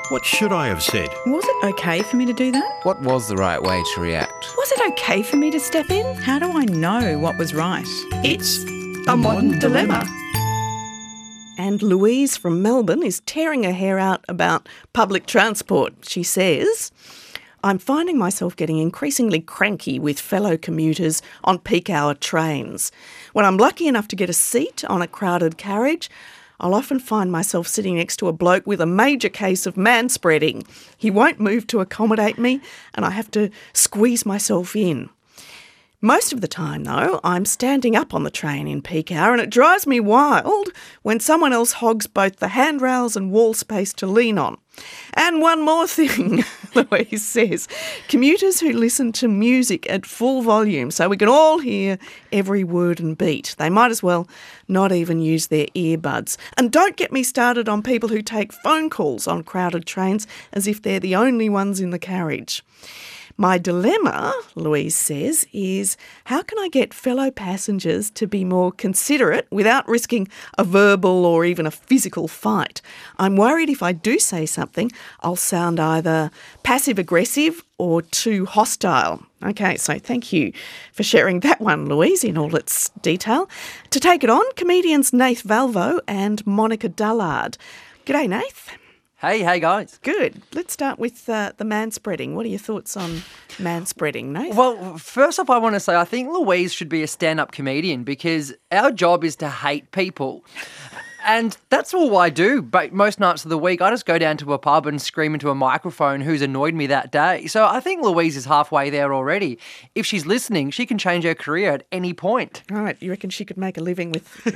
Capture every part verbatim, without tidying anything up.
What should I have said? Was it okay for me to do that? What was the right way to react? Was it okay for me to step in? How do I know what was right? It's a modern dilemma. And Louise from Melbourne is tearing her hair out about public transport. She says, I'm finding myself getting increasingly cranky with fellow commuters on peak hour trains. When I'm lucky enough to get a seat on a crowded carriage, I'll often find myself sitting next to a bloke with a major case of manspreading. He won't move to accommodate me, and I have to squeeze myself in. Most of the time, though, I'm standing up on the train in peak hour, and it drives me wild when someone else hogs both the handrails and wall space to lean on. And one more thing, Louise says, commuters who listen to music at full volume so we can all hear every word and beat. They might as well not even use their earbuds. And don't get me started on people who take phone calls on crowded trains as if they're the only ones in the carriage. My dilemma, Louise says, is how can I get fellow passengers to be more considerate without risking a verbal or even a physical fight? I'm worried if I do say something, I'll sound either passive-aggressive or too hostile. Okay, so thank you for sharing that one, Louise, in all its detail. To take it on, comedians Nath Valvo and Monica Dullard. G'day, Nath. Hey, hey guys. Good. Let's start with uh, the manspreading. What are your thoughts on manspreading, Nath? Well, first off, I want to say I think Louise should be a stand-up comedian because our job is to hate people. And that's all I do. But most nights of the week, I just go down to a pub and scream into a microphone who's annoyed me that day. So I think Louise is halfway there already. If she's listening, she can change her career at any point. All right. You reckon she could make a living with,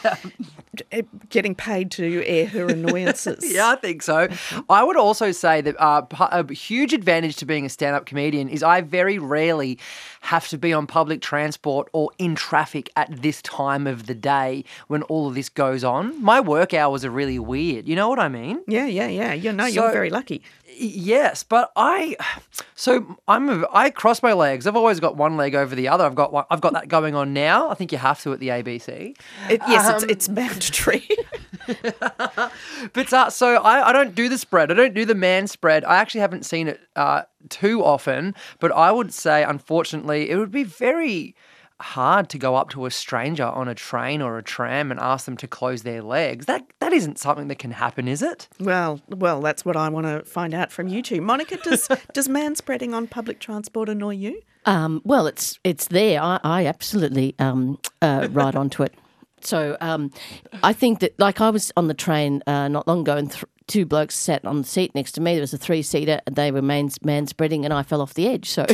with getting paid to air her annoyances? Yeah, I think so. I would also say that uh, a huge advantage to being a stand-up comedian is I very rarely have to be on public transport or in traffic at this time of the day when all of this goes on. My work hours are really weird. You know what I mean? Yeah, yeah, yeah. You know, So- you're very lucky. Yes, but I, so I'm, a, I cross my legs. I've always got one leg over the other. I've got one, I've got that going on now. I think you have to at the A B C. It, yes, Um, it's, it's mandatory. But uh, so I, I don't do the spread. I don't do the man spread. I actually haven't seen it uh, too often. But I would say, unfortunately, it would be very hard to go up to a stranger on a train or a tram and ask them to close their legs. That that isn't something that can happen, is it? well, well, that's what I want to find out from you two. Monica, does does manspreading on public transport annoy you? Um, well, it's it's there. I, I absolutely um, uh, ride onto it. So um, I think that, like, I was on the train uh, not long ago, and th- two blokes sat on the seat next to me. There was a three-seater, and they were man spreading, and I fell off the edge. So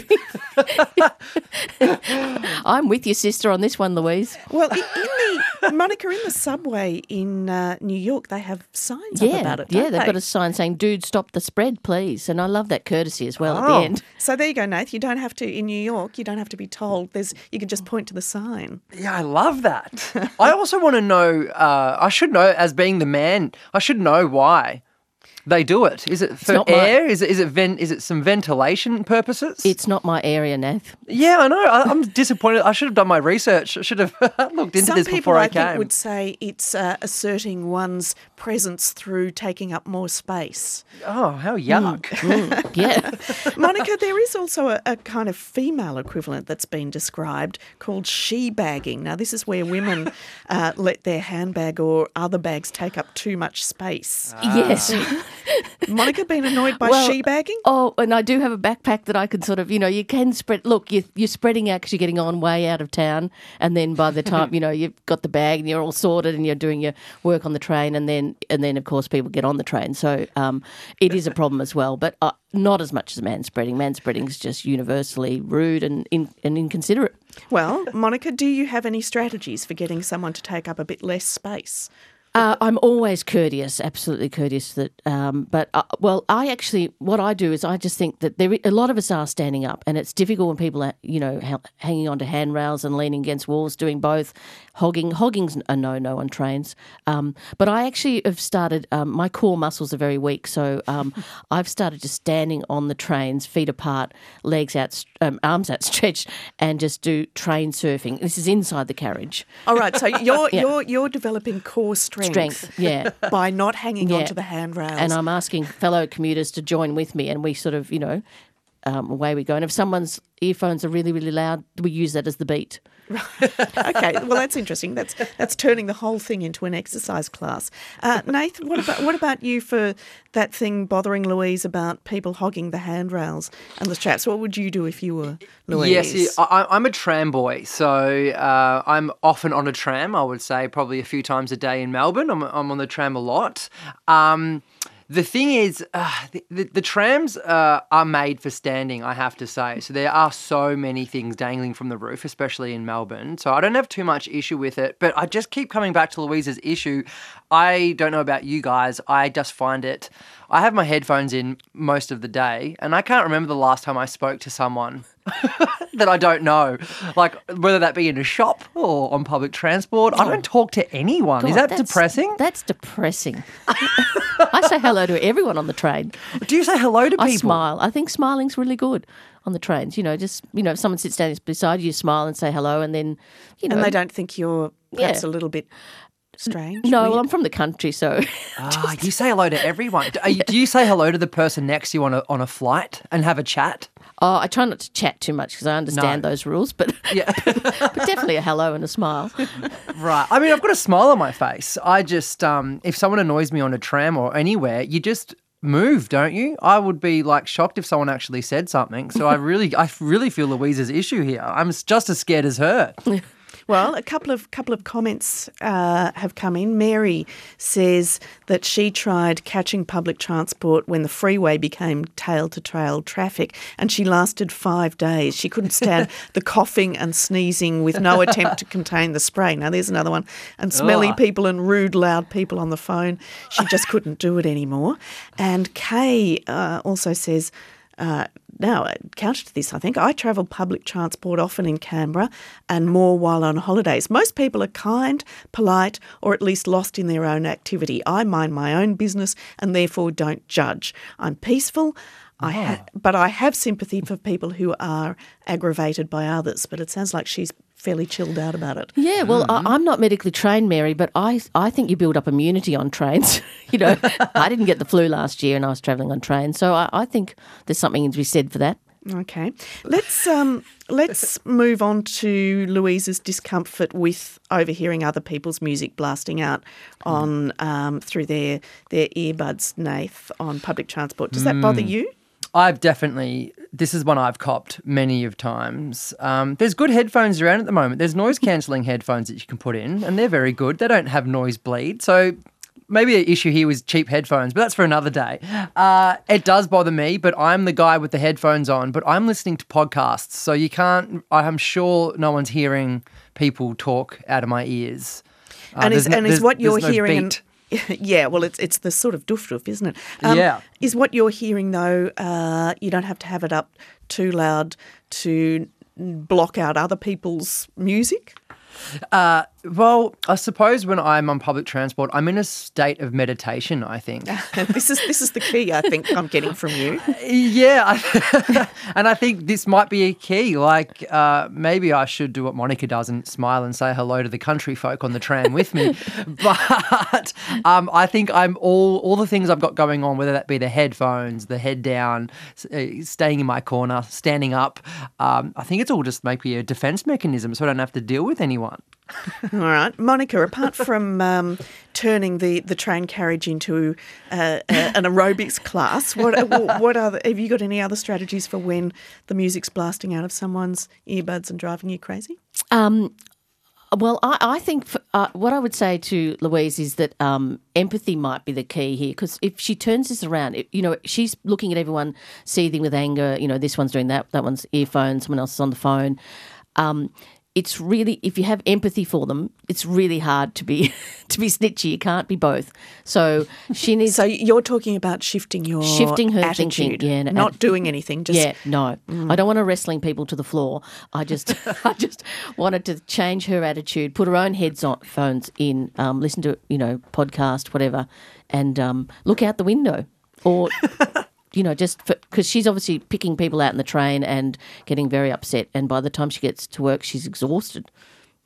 I'm with your sister on this one, Louise. Well, in, in the Monica, in the subway in uh, New York, they have signs Yeah, up about it. yeah, Don't they've they? got a sign saying, "Dude, stop the spread, please." And I love that courtesy as well at Oh, the end. so there you go, Nath. You don't have to in New York. You don't have to be told. There's you can just point to the sign. Yeah, I love that. I also want to know, uh, I should know, as being the man, I should know why they do it. Is it for not my- air? Is it is it ven- is it some ventilation purposes? It's not my area, Nath. Yeah, I know. I, I'm disappointed. I should have done my research. I should have looked into Some this people, before I, I think, came. would say it's uh, asserting one's presence through taking up more space. Oh, how yuck. Mm, yeah. Monica, there is also a, a kind of female equivalent that's been described called she-bagging. Now, this is where women uh, let their handbag or other bags take up too much space. Yes. Monica, been annoyed by Well, she-bagging? Oh, and I do have a backpack that I can sort of, you know, you can spread. Look, you, you're spreading out because you're getting on way out of town, and then by the time you know you've got the bag and you're all sorted and you're doing your work on the train, and then and then of course people get on the train, so um, it is a problem as well. But uh, not as much as man spreading. Man spreading is just universally rude and in, and inconsiderate. Well, Monica, do you have any strategies for getting someone to take up a bit less space? Uh, I'm always courteous, absolutely courteous. That, um, but uh, well, I actually, what I do is I just think that there a lot of us are standing up, and it's difficult when people are, you know, ha- hanging onto handrails and leaning against walls, doing both. Hogging, hogging's a no-no on trains. Um, but I actually have started. Um, my core muscles are very weak, so um, I've started just standing on the trains, feet apart, legs out, um, arms outstretched, and just do train surfing. This is inside the carriage. All right, so you're Yeah. you're you're developing core strength strength, yeah. by not hanging Yeah. onto the handrails. And I'm asking fellow commuters to join with me, and we sort of, you know, um, away we go. And if someone's earphones are really, really loud, we use that as the beat. Okay, well that's interesting. That's that's turning the whole thing into an exercise class. Uh, Nathan, what about what about you for that thing bothering Louise about people hogging the handrails and the straps? What would you do if you were Louise? Yes, yeah, I, I'm a tram boy, so uh, I'm often on a tram. I would say probably a few times a day in Melbourne. I'm I'm on the tram a lot. Um, The thing is, uh, the, the, the trams uh, are made for standing, I have to say. So there are so many things dangling from the roof, especially in Melbourne. So I don't have too much issue with it. But I just keep coming back to Louise's issue. I don't know about you guys. I just find it... I have my headphones in most of the day, and I can't remember the last time I spoke to someone that I don't know. Like, whether that be in a shop or on public transport. I don't talk to anyone. God, Is that that's- depressing? That's depressing. I say hello to everyone on the train. Do you say hello to people? I smile. I think smiling's really good on the trains. You know, just, you know, if someone sits down beside you, smile and say hello, and then, you know. And they don't think you're perhaps Yeah. a little bit strange? No, weird? well, I'm from the country, so. Ah, you say hello to everyone. Do, are you- do you say hello to the person next to you on a on a flight and have a chat? Oh, I try not to chat too much because I understand No. those rules, but, Yeah, but definitely a hello and a smile. right. I mean, I've got a smile on my face. I just, um, if someone annoys me on a tram or anywhere, you just move, don't you? I would be like shocked if someone actually said something. So I really, I really feel Louise's issue here. I'm just as scared as her. Well, a couple of couple of comments uh, have come in. Mary says that she tried catching public transport when the freeway became tail-to-trail traffic, and she lasted five days. She couldn't stand the coughing and sneezing with no attempt to contain the spray. Now, there's another one. And smelly Ugh. people and rude, loud people on the phone. She just couldn't do it anymore. And Kay uh, also says... Uh, now, counter to this, I think, I travel public transport often in Canberra and more while on holidays. Most people are kind, polite, or at least lost in their own activity. I mind my own business and therefore don't judge. I'm peaceful, I ha- but I have sympathy for people who are aggravated by others. But it sounds like she's fairly chilled out about it. Yeah, well, I, I'm not medically trained, Mary, but I, I think you build up immunity on trains. You know, I didn't get the flu last year and I was travelling on trains, so I, I think there's something to be said for that. Okay, let's um, let's move on to Louise's discomfort with overhearing other people's music blasting out on um, through their their earbuds, Nath, on public transport. Does that bother you? I've definitely, this is one I've copped many of times. Um, there's good headphones around at the moment. There's noise cancelling headphones that you can put in, and they're very good. They don't have noise bleed. So maybe the issue here was cheap headphones, but that's for another day. Uh, it does bother me, but I'm the guy with the headphones on, but I'm listening to podcasts. So you can't, I'm sure no one's hearing people talk out of my ears. Uh, and is there's no- and is there's- what you're there's no hearing? beat. Yeah, well, it's it's the sort of doof doof, isn't it? Yeah. Is what you're hearing though? Uh, you don't have to have it up too loud to block out other people's music. Uh, well, I suppose when I'm on public transport, I'm in a state of meditation, I think. this is this is the key I think I'm getting from you. Yeah, I, and I think this might be a key. Like, uh, maybe I should do what Monica does and smile and say hello to the country folk on the tram with me. But um, I think I'm all all the things I've got going on, whether that be the headphones, the head down, uh, staying in my corner, standing up. Um, I think it's all just maybe a defense mechanism, so I don't have to deal with anyone. All right, Monica. Apart from um, turning the, the train carriage into uh, a, an aerobics class, what what are the, have you got any other strategies for when the music's blasting out of someone's earbuds and driving you crazy? Um, well, I, I think f uh, what I would say to Louise is that um, empathy might be the key here, because if she turns this around, it, you know, she's looking at everyone seething with anger. You know, this one's doing that, that one's earphones, someone else is on the phone. Um, It's really, if you have empathy for them, it's really hard to be to be snitchy. You can't be both. So she needs So you're talking about shifting your shifting her attitude, thinking, yeah, no, not att- doing anything. Just yeah, no, I don't want her wrestling people to the floor. I just, I just wanted to change her attitude, put her own headphones in, um, listen to you know podcast, whatever, and um, look out the window, or you know, just because she's obviously picking people out in the train and getting very upset, and by the time she gets to work, she's exhausted.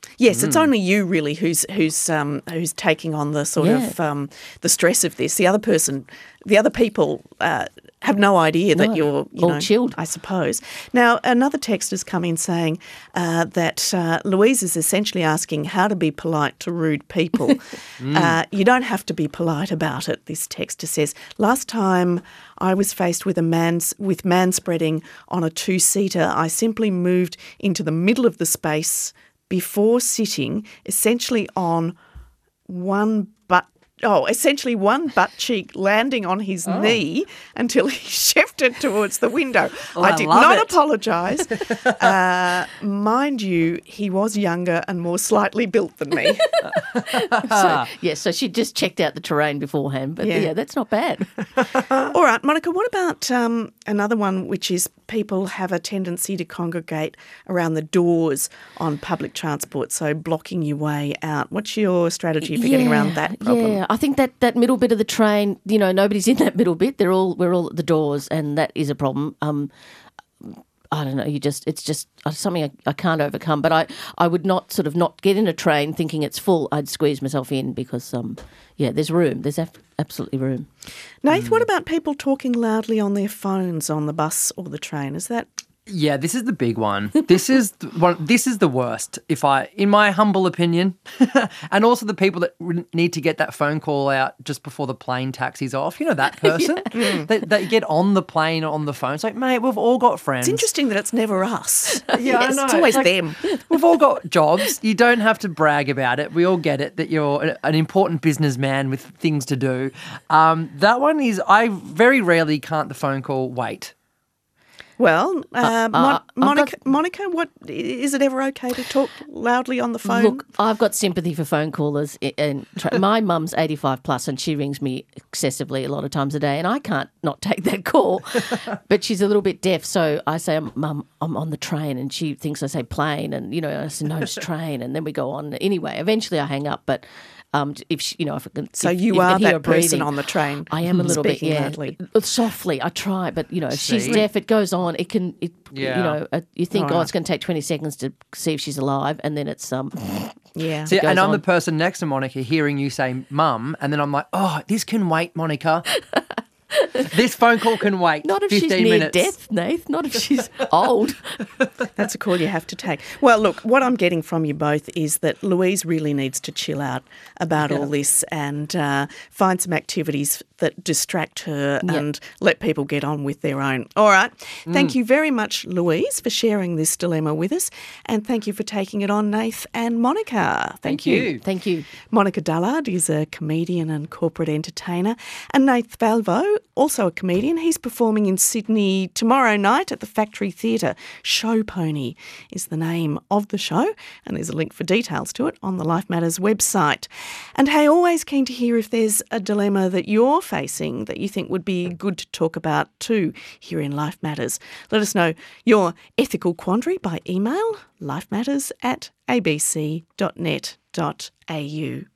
Yes, it's only you really who's who's um, who's taking on the sort Yeah. of um, the stress of this. The other person, the other people uh, have no idea that No, you're you all know, chilled. I suppose. Now, another text has come in saying uh, that uh, Louise is essentially asking how to be polite to rude people. uh, you don't have to be polite about it. This texter says, last time I was faced with a man's with manspreading on a two-seater, I simply moved into the middle of the space before sitting, essentially on one butt, oh, essentially one butt cheek landing on his knee until he shifted towards the window. Oh, I I did love not it. apologise. uh, mind you, he was younger and more slightly built than me. So, yeah, so she just checked out the terrain beforehand. But Yeah. yeah, that's not bad. All right, Monica, what about um, another one, which is people have a tendency to congregate around the doors on public transport, so blocking your way out. What's your strategy for getting around that problem? Yeah, I think that, that middle bit of the train, you know, nobody's in that middle bit. They're all we're all at the doors, and that is a problem. Um, I don't know. You just it's just something I, I can't overcome. But I, I would not sort of not get in a train thinking it's full. I'd squeeze myself in because um yeah, there's room. There's af- absolutely room. Nath, what about people talking loudly on their phones on the bus or the train? Is that Yeah, this is the big one. This is the one. This is the worst, if I, in my humble opinion, and also the people that re- need to get that phone call out just before the plane taxis off. You know that person that, that get on the plane on the phone. It's like, mate, we've all got friends. It's interesting that it's never us. Yeah, I Yes, know. It's always Like, them. We've all got jobs. You don't have to brag about it. We all get it that you're a- an important businessman with things to do. Um, that one is, I very rarely can't the phone call wait. Well, uh, Mon- uh, I've Monica, got- Monica, what is it ever okay to talk loudly on the phone? Look, I've got sympathy for phone callers. i- And tra- my mum's eighty-five plus, and she rings me excessively a lot of times a day, and I can't not take that call. But she's a little bit deaf, so I say, "Mum, I'm on the train," and she thinks I say plane, and you know, I say no, it's train, and then we go on. Anyway, eventually I hang up, but. Um, if she, you know, if I can, So if, you if I are can hear that her person breathing, on the train I am a little bit, speaking yeah, loudly. Uh, softly. I try, but you know, if she's See? deaf, it goes on. It can, it, Yeah. you know, uh, you think, All oh, right. it's going to take twenty seconds to see if she's alive, and then it's um, Yeah. See, goes and I'm on. the person next to Monica hearing you say mum, and then I'm like, oh, this can wait, Monica. This phone call can wait. not if she's fifteen near minutes. death, Nath. Not if she's old. That's a call you have to take. Well, look, what I'm getting from you both is that Louise really needs to chill out about all this and uh, find some activities that distract her and let people get on with their own. All right. Thank you very much, Louise, for sharing this dilemma with us. And thank you for taking it on, Nath and Monica. Thank, Thank you. you. Thank you. Monica Dullard is a comedian and corporate entertainer. And Nath Valvo, also a comedian. He's performing in Sydney tomorrow night at the Factory Theatre. Show Pony is the name of the show. And there's a link for details to it on the Life Matters website. And hey, always keen to hear if there's a dilemma that you're facing that you think would be good to talk about too here in Life Matters. Let us know your ethical quandary by email, lifematters at a b c dot net dot a u.